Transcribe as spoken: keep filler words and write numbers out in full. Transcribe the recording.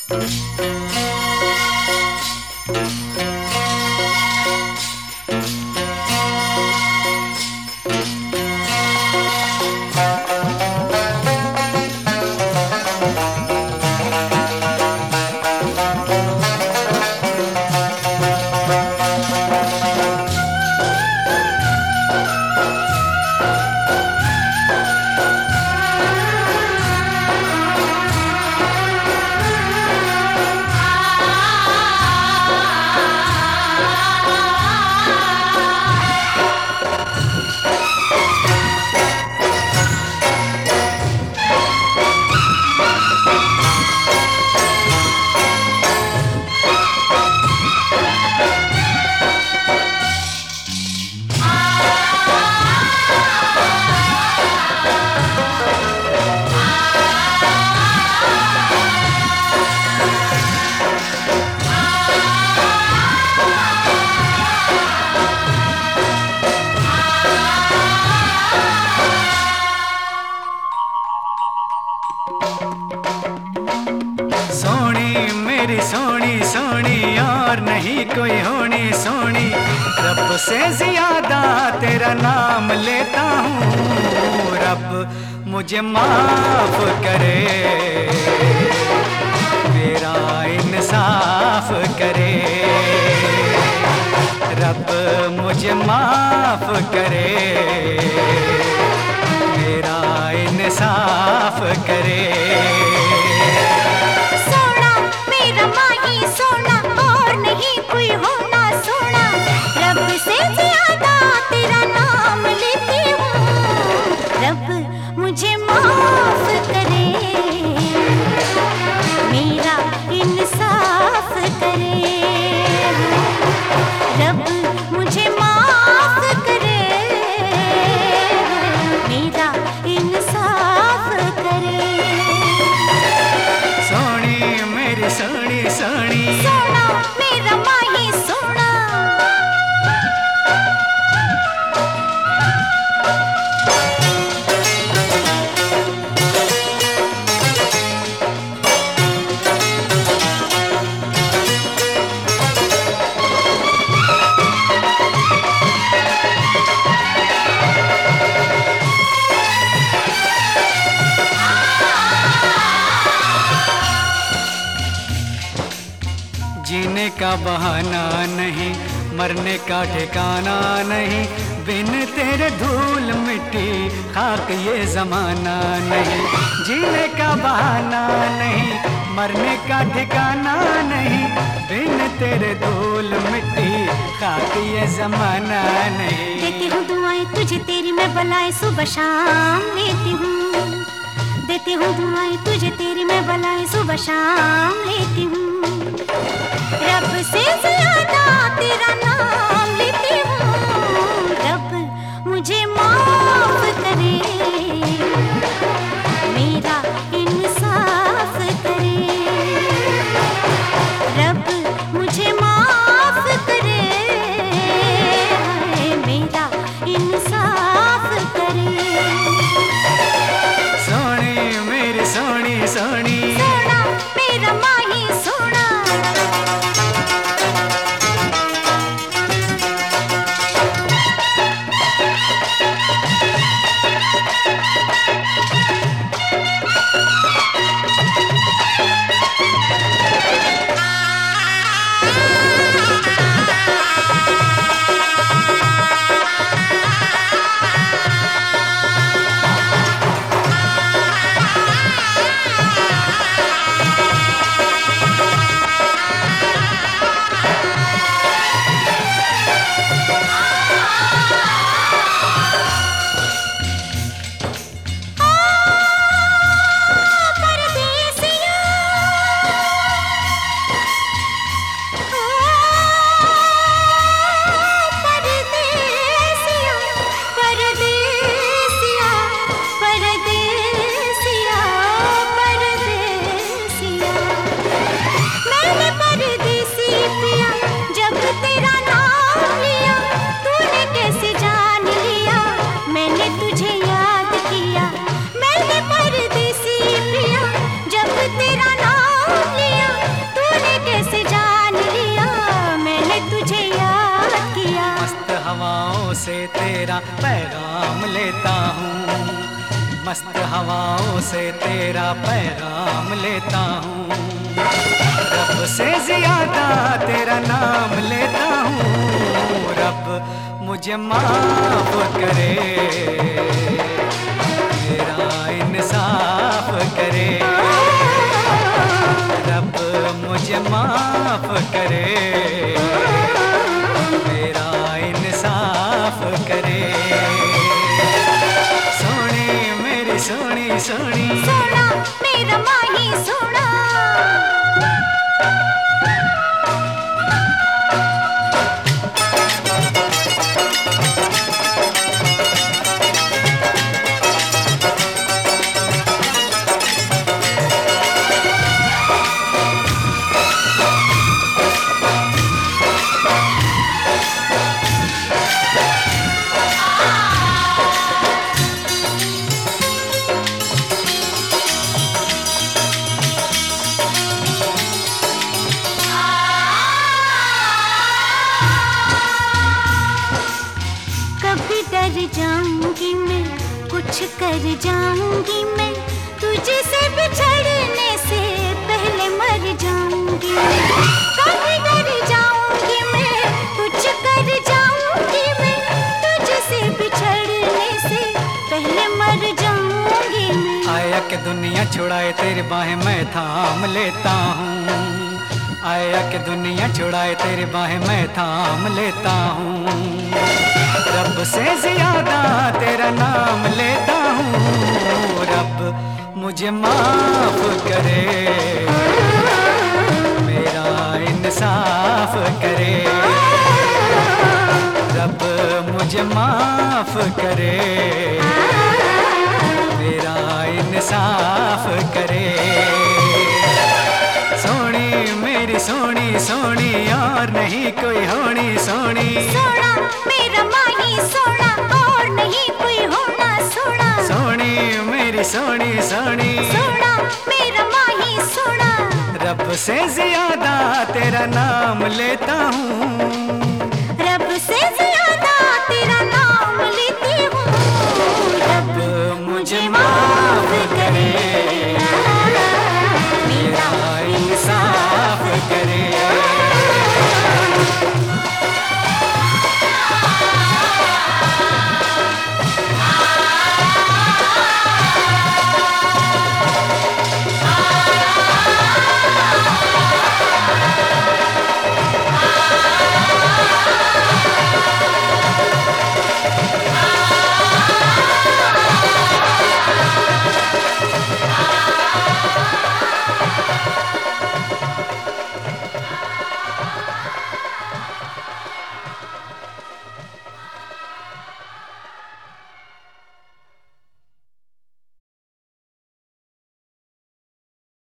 मेरी सोनी सोनी और नहीं कोई होनी सोनी, रब से ज्यादा तेरा नाम लेता हूँ। रब मुझे माफ करे, मेरा इंसाफ करे। रब मुझे माफ करे, मेरा इंसाफ करे। कोई होना सोना, रब से ज्यादा तेरा नाम लेती हूँ। रब मुझे माफ करे, मेरा इंसाफ करे। रब मुझे माफ करे, मेरा इंसाफ करे। सोनी मेरी सोनी सोनी, सोना मेरा माही सोना। जीने का बहाना नहीं, मरने का ठिकाना नहीं। बिन तेरे धूल मिट्टी खाक ये जमाना नहीं। जीने का बहाना नहीं, मरने का ठिकाना नहीं। बिन तेरे धूल मिट्टी खाक ये जमाना नहीं। देती हूँ दुआएं तुझे तेरी मैं बलाएं सुबह शाम लेती हूँ। देती हूँ दुआएं तुझे तेरी मैं बलाएं सुबह शाम लेती हूँ। रब से ज्यादा तेरा नाम लेती हूँ। रब मुझे माफ करे, मेरा इंसाफ करे। रब मुझे माफ करे, मेरा इंसाफ करे। सोनी मेरी सोनी सोनी, सोना मेरा माही सोना। तेरा पैगाम लेता हूँ, मस्त हवाओं से तेरा पैगाम लेता हूँ। रब से ज्यादा तेरा नाम लेता हूँ, रब मुझे माफ करे, मेरा इंसाफ करे। रब मुझे माफ करे, मेरा इंसाफ करे। सोनी मेरी सोनी सोनी, सोना मेरा माही सोना। डर जाऊंगी मैं, कुछ कर जाऊंगी मैं, तुझे से बिछड़ने से पहले मर जाऊंगी। कभी डर जाऊंगी मैं, कुछ कर जाऊंगी मैं, तुझे से बिछड़ने से पहले मर जाऊंगी मैं। आया कि दुनिया छुड़ाए तेरी बाहें मैं थाम लेता हूँ, आया कि दुनिया छुड़ाए तेरी बाहें मैं थाम लेता हूँ। रब से ज्यादा तेरा नाम लेता हूँ, रब मुझे माफ करे, मेरा इंसाफ करे। रब मुझे माफ करे, मेरा इंसाफ करे। सोनी मेरी सोनी सोनी, और नहीं कोई होनी सोनी। सोना मेरा माही सोना, और नहीं कोई होना सोना। सोनी मेरी सोनी सोनी, सोना मेरा माही सोना। रब से ज्यादा तेरा नाम लेता हूँ,